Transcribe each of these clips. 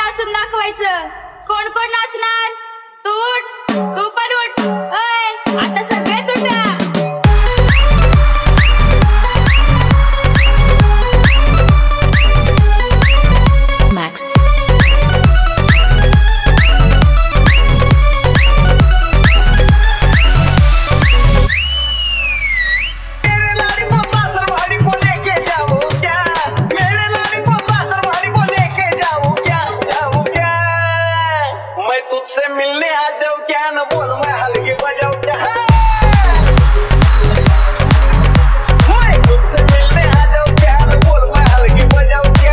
नाचून दाखवायचं. कोण कोण नाचणार? तू उठ, तू पण उठ. ओय, आता सगळेच उठा. Max. तुझसे मिलने आ जाऊं क्या न बोल मैं हल्की बजाऊं क्या मैं तुझसे मिलने आ जाऊं क्या न बोल मैं हल्की बजाऊं क्या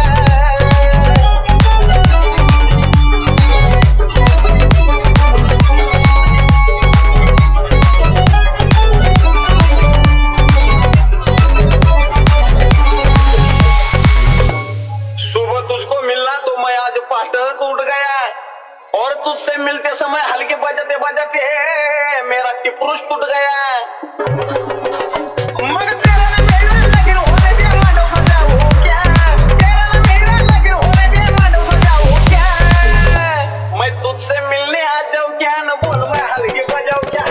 सुबह तुझको मिलना तो मैं आज पहाड़ उठ गया और तुझसे मिलते समय हल्के बजाते बजाते मेरा टिपुरुष टूट गया मगर तेरा ना मेरा लगन होने दे मांडव सजाऊं क्या तेरा ना मेरा लगन होने दे मांडव सजाऊं क्या मैं तुझसे मिलने आ जाऊं क्या न बोल मैं हल्के बजाऊं क्या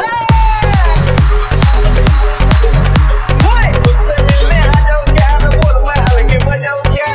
मैं तुझसे मिलने आ जाऊं क्या न बोल मैं हल्के बजाऊं क्या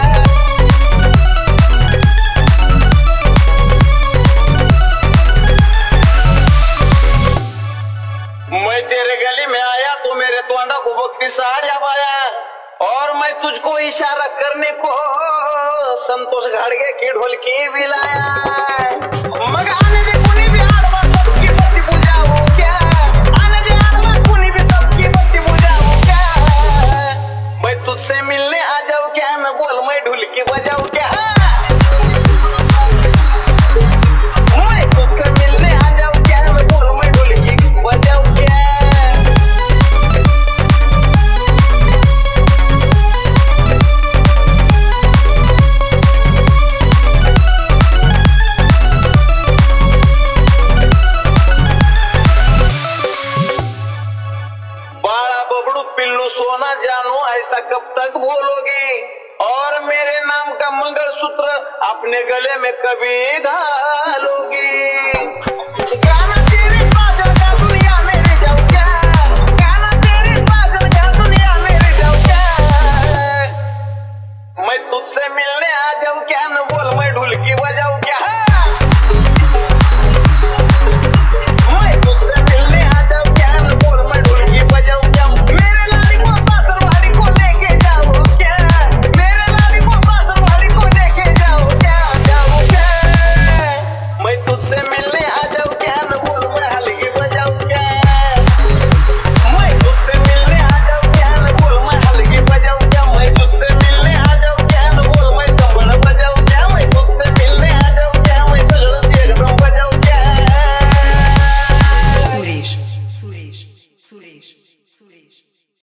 मैं तेरे गली में आया तो मेरे तोंडा को भक्ति सारिया पाया और मैं तुझको इशारा करने को संतोष घाड़गे की ढोलकी भी लाया मगर आने दे कुनी भी आड़वा सबकी बत्ती बुझाओ क्या आने दे आड़वा कुनी भी सबकी बत्ती बुझाओ क्या मैं तुझसे मिलने आ जाऊं क्या न बोल मैं ढोलकी बजाऊं क्या मैं तुझसे मिलने आ जाऊं क्या न बोल मैं ढोलकी बजाऊं पिल्लू सोना जानू ऐसा कब तक बोलोगे और मेरे नाम का मंगलसूत्र अपने गले में कभी घालोगी गाना